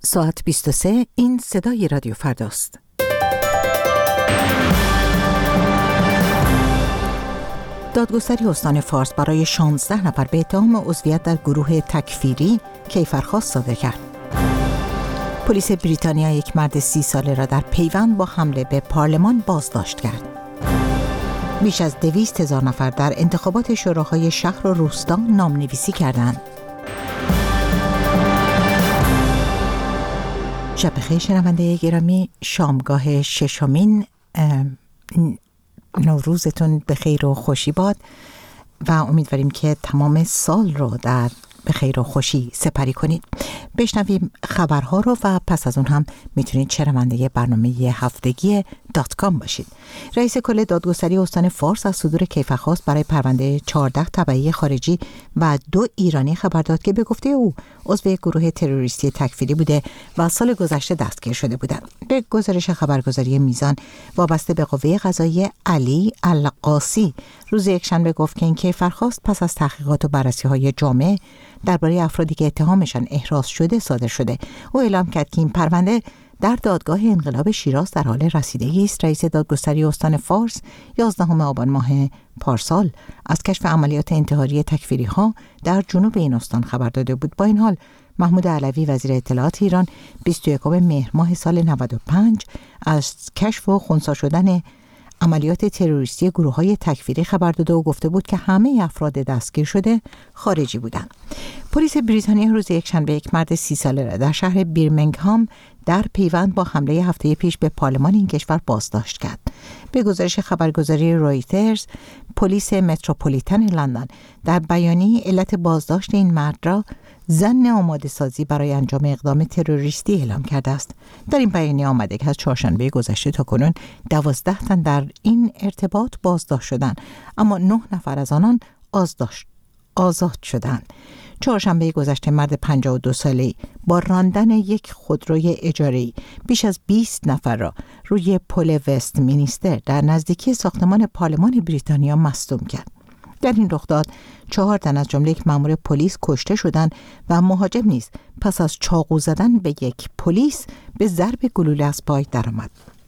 ساعت 23. این صدای رادیو فرداست. دادگستری استان فارس برای 16 نفر به اتهام عضویت در گروه تکفیری کیفرخواست صادر کرد. پلیس بریتانیا یک مرد 30 ساله را در پیوند با حمله به پارلمان بازداشت کرد. بیش از 200,000 نفر در انتخابات شوراهای شهر و روستا نامنویسی کردند. شب بخیر شنونده گرامی، شامگاه ششمین نوروزتون به خیر و خوشی باد و امیدواریم که تمام سال رو در به خیر و خوشی سپری کنید. بشنویم خبرها رو و پس از اون هم میتونید شنونده برنامه هفتگی .com باشید. رئیس کل دادگستری استان فارس از صدور کیفرخواست برای پرونده 14 تبعی خارجی و 2 ایرانی خبر داد که به گفته او عضو گروه تروریستی تکفیری بوده و سال گذشته دستگیر شده بودند. به گزارش خبرگزاری میزان وابسته به قوه قضاییه علی القاسی روز یکشنبه گفت که این کیفرخواست پس از تحقیقات و بررسی‌های جامع درباره افرادی که اتهامشان احراز شده صادر شده. او اعلام کرد که این پرونده در دادگاه انقلاب شیراز در حال رسیدگی است. رئیس دادگستری استان فارس 11 آبان ماه پارسال از کشف عملیات انتحاری تکفیری ها در جنوب این استان خبر داده بود. با این حال محمود علوی وزیر اطلاعات ایران 21 مهر ماه سال 95 از کشف و خنثی شدن عملیات تروریستی گروه‌های تکفیری خبر داده و گفته بود که همه افراد دستگیر شده خارجی بودند. پلیس بریتانیا روز یکشنبه یک مرد 30 ساله را در شهر بیرمنگهام در پیوند با حمله هفته پیش به پارلمان این کشور بازداشت کرد. به گزارش خبرگزاری رویترز، پلیس متروپولیتن لندن در بیانیه علت بازداشت این مرد را ظن آماده سازی برای انجام اقدام تروریستی اعلام کرده است. در این بیانیه آمده که از چهارشنبه گذشته تا کنون 12 تن در این ارتباط بازداشت شدند، اما 9 نفر از آنان آزاد شدند. چهارشنبه گذشته مرد 52 ساله‌ای با راندن یک خودروی اجاره‌ای بیش از 20 نفر را روی پل وست مینستر در نزدیکی ساختمان پارلمان بریتانیا مصدوم کرد. در این رخداد 4 تن از جمله یک مأمور پلیس کشته شدند و مهاجم نیز پس از چاقو زدن به یک پلیس به ضرب گلوله از پای درآمد.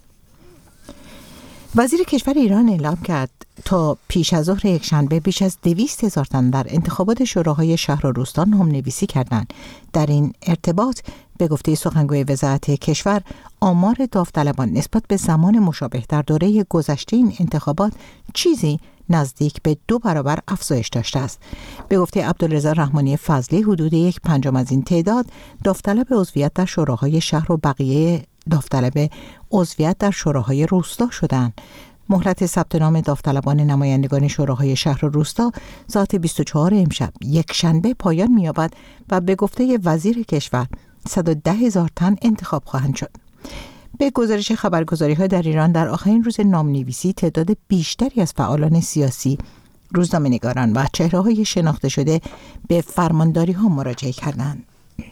وزیر کشور ایران اعلام کرد تا پیش از ظهر یکشنبه بیش از 200,000 تن در انتخابات شوراهای شهر و روستا نامنویسی کردند. در این ارتباط به گفته سخنگوی وزارت کشور آمار داوطلبان نسبت به زمان مشابه در دوره گذشته این انتخابات چیزی نزدیک به 2 برابر افزایش داشته است. به گفته عبدالرضا رحمانی فضلی حدود 1/5 از این تعداد داوطلب عضویت در شوراهای شهر و بقیه داوطلب عضویت در شوراهای روستا شدند. مهلت ثبت نام داوطلبان نمایندگان شوراهای شهر و روستا ساعت 24 امشب یکشنبه پایان می‌یابد و به گفته وزیر کشور 110,000 تن انتخاب خواهند شد. به گزارش خبرگزاری‌ها در ایران در آخرین روز نامنویسی تعداد بیشتری از فعالان سیاسی، روزنامه‌نگاران و چهره‌های شناخته شده به فرمانداری‌ها مراجعه کردند.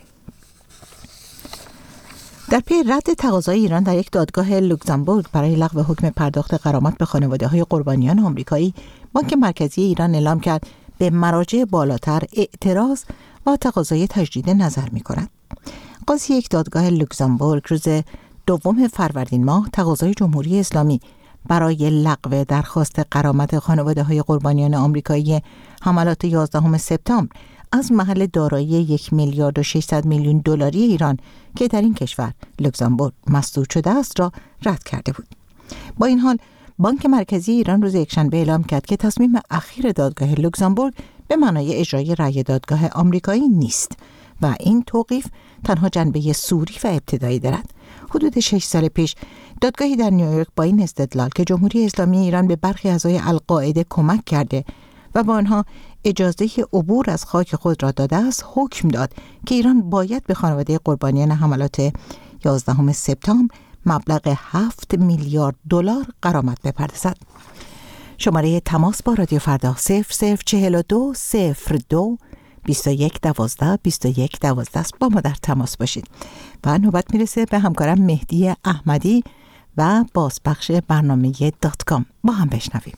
در پی رد تقاضای ایران در یک دادگاه لوکزامبورگ برای لغو حکم پرداخت غرامت به خانواده‌های قربانیان آمریکایی، بانک مرکزی ایران اعلام کرد به مراجع بالاتر اعتراض و تقاضای تجدید نظر می‌کند. قاضی یک دادگاه لوکزامبورگ روز 2 فروردین ماه تقاضای جمهوری اسلامی برای لغو درخواست غرامت خانواده‌های قربانیان آمریکایی حملات 11 سپتامبر از محل دارایی 1,600,000,000 دلاری ایران که در این کشور لوکزامبورگ مسدود شده است را رد کرده بود. با این حال بانک مرکزی ایران روز یکشنبه اعلام کرد که تصمیم اخیر دادگاه لوکزامبورگ به معنای اجرای رأی دادگاه آمریکایی نیست و این توقیف تنها جنبه صوری و ابتدایی دارد. حدود 6 سال پیش دادگاهی در نیویورک با این استدلال که جمهوری اسلامی ایران به برخی اعضای القاعده کمک کرده و با آنها اجازه عبور از خاک خود را داده است، حکم داد که ایران باید به خانواده قربانیان حملات 11 سپتامبر مبلغ 7 میلیارد دلار غرامت بپردازد. شماره تماس با رادیو فردا 0042 02 2112 2112 است. با ما در تماس باشید. و نوبت میرسه به همکارم مهدی احمدی و بازپخش برنامه .com. با هم بشنویم.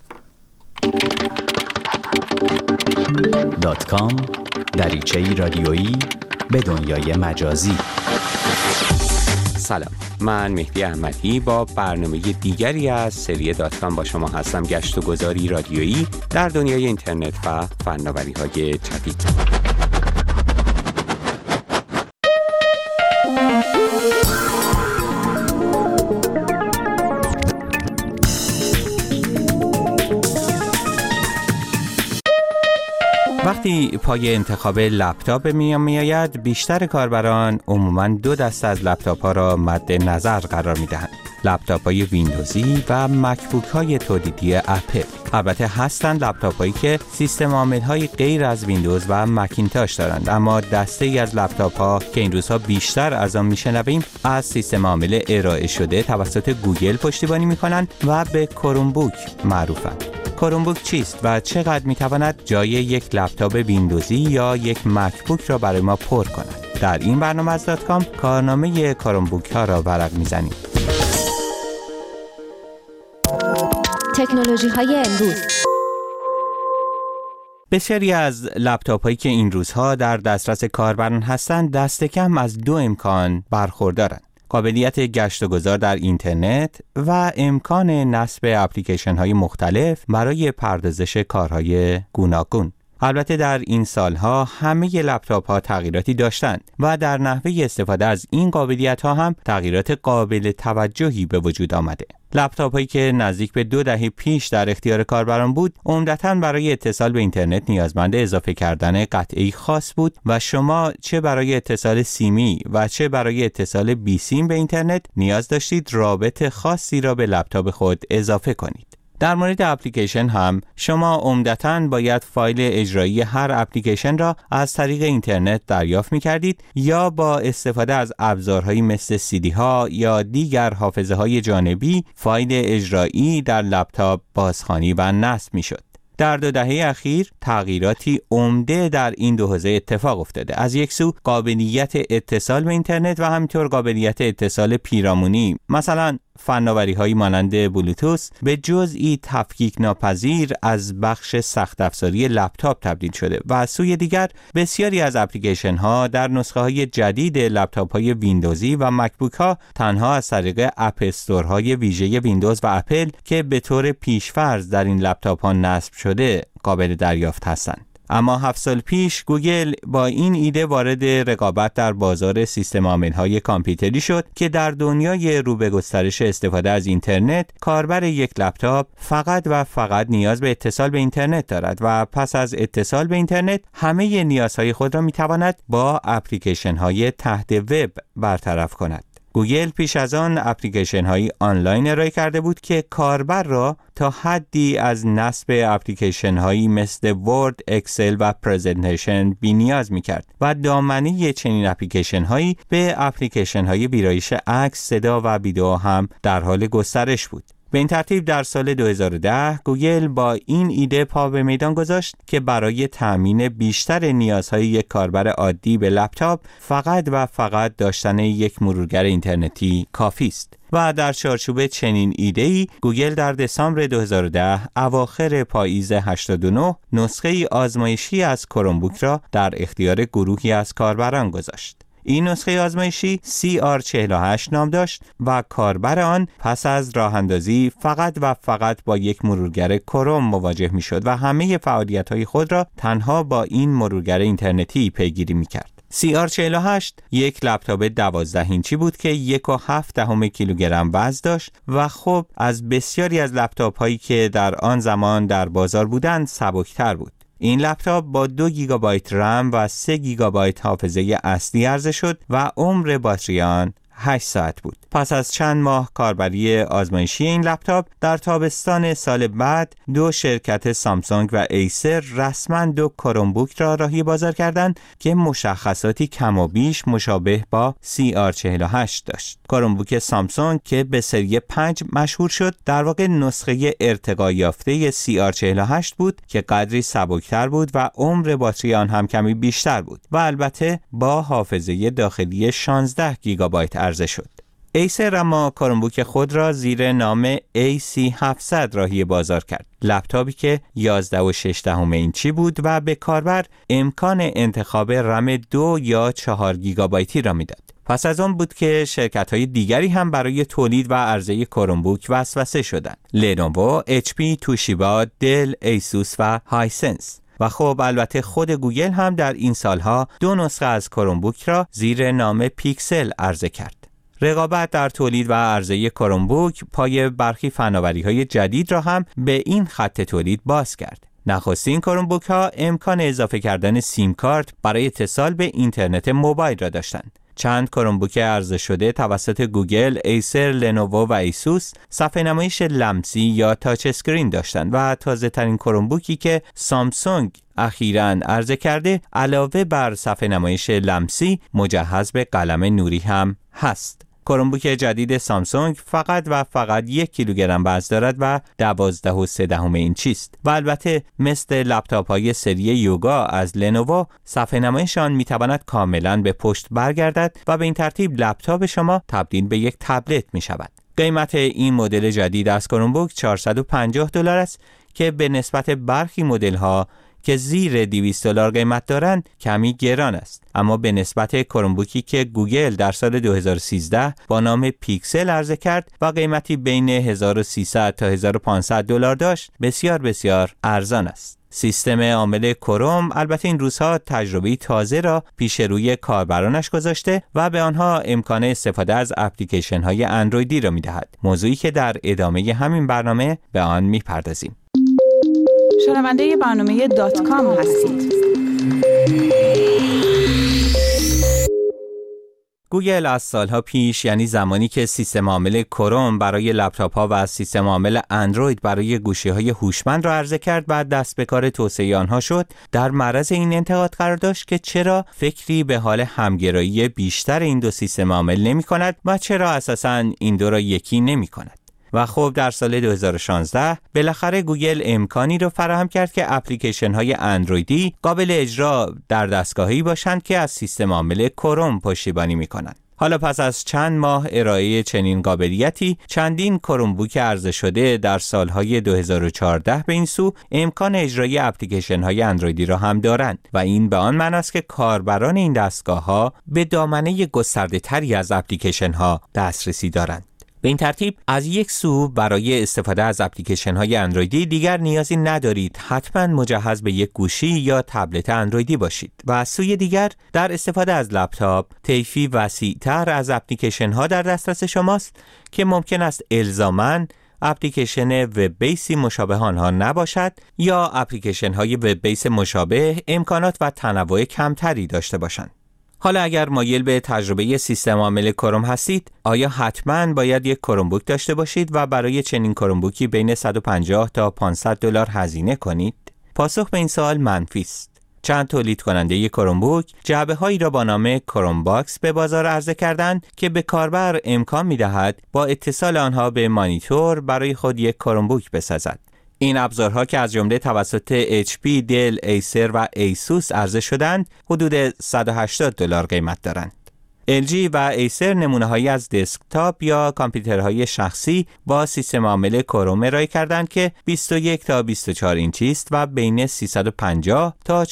.com دریچه‌ای رادیویی به دنیای مجازی. سلام، من مهدی احمدی با برنامه دیگری از سری داتکام با شما هستم. گشت و گذاری رادیویی در دنیای اینترنت و فناوری‌های جدید. وقتی پای انتخاب لپتاپ میآید، بیشتر کاربران عموماً دو دسته از لپتاپ‌ها را مد نظر قرار می‌دهند: لپتاپ‌های ویندوزی و مکبوک‌های تولیدی اپل. البته هستند لپتاپ‌هایی که سیستم عامل‌های غیر از ویندوز و مکینتاش دارند، اما دسته‌ای از لپتاپ‌ها که این روزها بیشتر از آن می‌شنویم از سیستم عامل ارائه شده توسط گوگل پشتیبانی می‌کنند و به کرومبوک معروفند. کرومبوک چیست و چقدر میتواند جای یک لپتاپ ویندوزی یا یک مکبوک را برای ما پر کند؟ در این برنامه از داتکام کارنامه کرومبوک ها را ورق میزنیم. تکنولوژی های امروز. بسیاری از لپتاپ هایی که این روزها در دسترس کاربران هستند دست کم از دو امکان برخوردارند: قابلیت گشت و گذار در اینترنت و امکان نصب اپلیکیشن های مختلف برای پردازش کارهای گوناگون. البته در این سالها همه لپتاپ ها تغییراتی داشتند و در نحوه استفاده از این قابلیت ها هم تغییرات قابل توجهی به وجود آمده. لپتاپ هایی که نزدیک به 2 دهه پیش در اختیار کاربران بود، عمدتاً برای اتصال به اینترنت نیازمند اضافه کردن قطعه‌ای خاص بود و شما چه برای اتصال سیمی و چه برای اتصال بی سیم به اینترنت نیاز داشتید رابط خاصی را به لپتاپ خود اضافه کنید. در مورد اپلیکیشن هم شما عمدتاً باید فایل اجرایی هر اپلیکیشن را از طریق اینترنت دریافت می‌کردید یا با استفاده از ابزارهایی مثل CD ها یا دیگر حافظه‌های جانبی فایل اجرایی در لپتاپ بازخوانی و نصب می‌شد. در 2 دهه اخیر تغییراتی عمده در این دو حوزه اتفاق افتاده. از یک سو قابلیت اتصال به اینترنت و همینطور قابلیت اتصال پیرامونی، مثلا فناوری‌هایی مانند بلوتوث، به جزئی تفکیک ناپذیر از بخش سخت افزاری لپتاپ تبدیل شده و از سوی دیگر بسیاری از اپلیکیشن‌ها در نسخه‌های جدید لپتاپ‌های ویندوزی و مکبوک‌ها تنها از طریق اپ استورهای ویژه ویندوز و اپل که به طور پیش‌فرض در این لپتاپ‌ها نصب شده قابل دریافت هستند. اما 7 سال پیش گوگل با این ایده وارد رقابت در بازار سیستم عامل‌های کامپیوتری شد که در دنیای رو به گسترش استفاده از اینترنت کاربر یک لپتاپ فقط و فقط نیاز به اتصال به اینترنت دارد و پس از اتصال به اینترنت همه نیازهای خود را می‌تواند با اپلیکیشن‌های تحت وب برطرف کند. گوگل پیش از آن اپلیکیشن های آنلاین ارائه کرده بود که کاربر را تا حدی از نصب اپلیکیشن هایی مثل ورد، اکسل و پرزنتیشن بی نیاز می کرد و دامنه چنین اپلیکیشن هایی به اپلیکیشن های ویرایش عکس، صدا و ویدئو هم در حال گسترش بود. به این ترتیب در سال 2010 گوگل با این ایده پا به میدان گذاشت که برای تأمین بیشتر نیازهای یک کاربر عادی به لپتاپ فقط و فقط داشتن یک مرورگر اینترنتی کافی است. و در چارچوب چنین ایده‌ای گوگل در دسامبر 2010 اواخر پاییز 89 نسخه آزمایشی از کرومبوک را در اختیار گروهی از کاربران گذاشت. این نسخه آزمایشی CR48 نام داشت و کاربر آن پس از راه اندازی فقط و فقط با یک مرورگر کروم مواجه می شد و همه فعالیت‌های خود را تنها با این مرورگر اینترنتی پیگیری می کرد. CR48 یک لپتاپ 12 اینچی بود که 1.7 کیلوگرم وزن داشت و خب از بسیاری از لپتاپ هایی که در آن زمان در بازار بودند سبکتر بود. این لپتاپ با 2 گیگابایت رم و 3 گیگابایت حافظه اصلی عرضه شد و عمر باتری آن 8 ساعت بود. پس از چند ماه کاربری آزمایشی این لپتاپ در تابستان سال بعد 2 شرکت سامسونگ و ایسر رسما 2 کرومبوک را راهی بازار کردند که مشخصاتی کم و بیش مشابه با CR48 داشت. کرومبوک سامسونگ که به سری 5 مشهور شد در واقع نسخه ارتقا یافته CR48 بود که قدری سبکتر بود و عمر باتری آن هم کمی بیشتر بود و البته با حافظه داخلی 16 گیگابایت عرضه شد. ایسر اما کرومبوک خود را زیر نام AC700 راهی بازار کرد. لپتاپی که 11.6 اینچی بود و به کاربر امکان انتخاب رم 2 یا 4 گیگابایتی را میداد. پس از آن بود که شرکت‌های دیگری هم برای تولید و عرضه کرومبوک وسوسه شدند. لنوو، HP، توشیبا، دل، ایسوس و هایسنس. و خب البته خود گوگل هم در این سالها 2 نسخه از کرومبوک را زیر نام پیکسل عرضه کرد. رقابت در تولید و عرضه کرومبوک پای برخی فناوری‌های جدید را هم به این خط تولید باز کرد. نخستین کرومبوک ها امکان اضافه کردن سیم کارت برای اتصال به اینترنت موبایل را داشتند. چند کرومبوک عرضه شده توسط گوگل، ایسر، لنوو و ایسوس صفحه نمایش لمسی یا تاچ اسکرین داشتند و تازه ترین کرومبوکی که سامسونگ اخیراً عرضه کرده علاوه بر صفحه نمایش لمسی مجهز به قلم نوری هم هست. کرومبوک جدید سامسونگ فقط 1 کیلوگرم وزن دارد و 12.3 اینچی است و البته مثل لپتاپ های سری یوگا از لنوو صفحه نمایش آن میتواند کاملا به پشت برگردد و به این ترتیب لپتاپ شما تبدیل به یک تبلت می شود. قیمت این مدل جدید از کرومبوک $450 است که به نسبت برخی مدل ها که زیر $200 قیمت دارند کمی گران است، اما به نسبت کرومبوکی که گوگل در سال 2013 با نام پیکسل عرضه کرد و قیمتی بین $1300 تا $1500 داشت بسیار ارزان است. سیستم عامل کروم البته این روزها تجربه تازه را پیش روی کاربرانش گذاشته و به آنها امکان استفاده از اپلیکیشن های اندرویدی را می‌دهد، موضوعی که در ادامه همین برنامه به آن می‌پردازیم. شنونده برنامه .com هستید. گوگل از سالها پیش، یعنی زمانی که سیستم عامل کروم برای لپتاپ ها و سیستم عامل اندروید برای گوشی های هوشمند را عرضه کرد و دست به کار توسعه آنها شد، در معرض این انتقاد قرار داشت که چرا فکری به حال همگرایی بیشتر این دو سیستم عامل نمی کند و چرا اساساً این دو را یکی نمی کند. و خب در سال 2016 بالاخره گوگل امکانی رو فراهم کرد که اپلیکیشن های اندرویدی قابل اجرا در دستگاهی باشند که از سیستم عامل کروم پشتیبانی می کنند. حالا پس از چند ماه ارائه چنین قابلیتی، چندین کرومبوک عرضه شده در سالهای 2014 به این سو امکان اجرای اپلیکیشن های اندرویدی را هم دارند و این به آن معنی است که کاربران این دستگاه ها به دامنه گسترده تری از اپلیکیشن ها دسترسی دارند. به این ترتیب از یک سو برای استفاده از اپلیکیشن های اندرویدی دیگر نیازی ندارید حتما مجهز به یک گوشی یا تبلت اندرویدی باشید و از سوی دیگر در استفاده از لپتاپ طیفی وسیع‌تر از اپلیکیشن ها در دسترس شماست که ممکن است الزاماً اپلیکیشن وب بیسی مشابه آنها نباشد یا اپلیکیشن های وب بیس مشابه امکانات و تنوع کمتری داشته باشند. حالا اگر مایل به تجربه سیستم عامل کروم هستید، آیا حتماً باید یک کرومبوک داشته باشید و برای چنین کرومبوکی بین $150 تا $500 هزینه کنید؟ پاسخ به این سوال منفی است. چند تولید کننده یک کرومبوک جعبه‌هایی را با نام کروم باکس به بازار عرضه کردند که به کاربر امکان می‌دهد با اتصال آنها به مانیتور برای خود یک کرومبوک بسازد. این ابزارها که از جمله توسط HP، دل، ایسر و ایسوس عرضه شدند، حدود $180 قیمت دارند. LG و ایسر نمونه‌هایی از دسکتاپ یا کامپیوترهای شخصی با سیستم عامل کروم ارائه کردند که 21 تا 24 اینچی است و بین $350 تا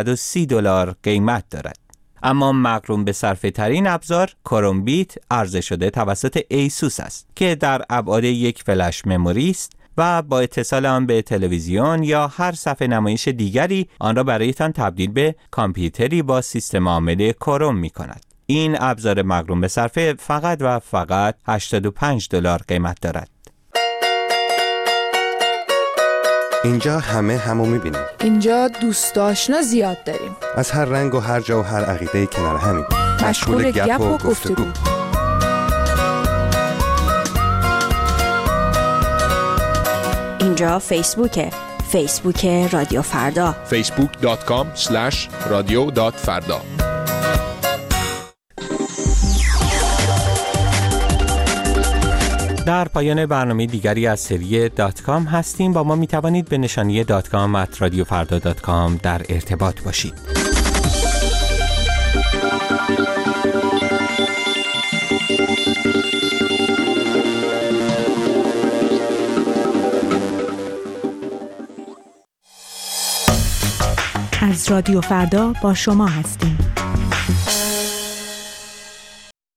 $430 قیمت دارد. اما مقرون به صرفه ترین ابزار کروم بیت عرضه شده توسط ایسوس است که در ابعاد یک فلش مموری است و با اتصال آن به تلویزیون یا هر صفحه نمایش دیگری آن را برایتان تبدیل به کامپیوتری با سیستم عامل کروم می کند. این ابزار مقرون به صرفه فقط و فقط $85 قیمت دارد. اینجا همو می‌بینیم. اینجا دوست آشنا زیاد داریم. از هر رنگ و هر جا و هر عقیده‌ای کنار همیم. مشغول گپ و گفتگو. اینجا فیسبوک رادیو فردا. facebook.com/radio.farda. در پایان برنامه دیگری از سری .com هستیم. با ما می توانید به نشانی .com@radiofarda.com در ارتباط باشید. رادیو فردا با شما هستیم.